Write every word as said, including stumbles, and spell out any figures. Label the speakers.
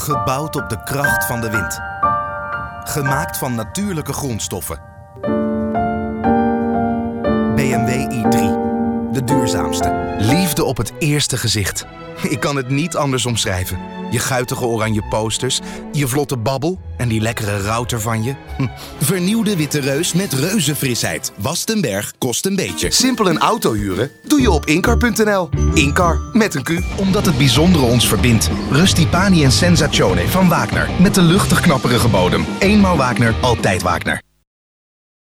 Speaker 1: Gebouwd op de kracht van de wind. Gemaakt van natuurlijke grondstoffen. B M W i drie. De duurzaamste. Liefde op het eerste gezicht. Ik kan het niet anders omschrijven. Je guitige oranje posters, je vlotte babbel en die lekkere router van je. Hm. Vernieuw de witte reus met reuzenfrisheid. Wastenberg kost een beetje. Simpel een auto huren? Doe je op incar punt n l. Incar met een Q. Omdat het bijzondere ons verbindt. Rusty Pani en Sensazione van Wagner. Met de luchtig knapperige bodem. Eenmaal Wagner, altijd Wagner.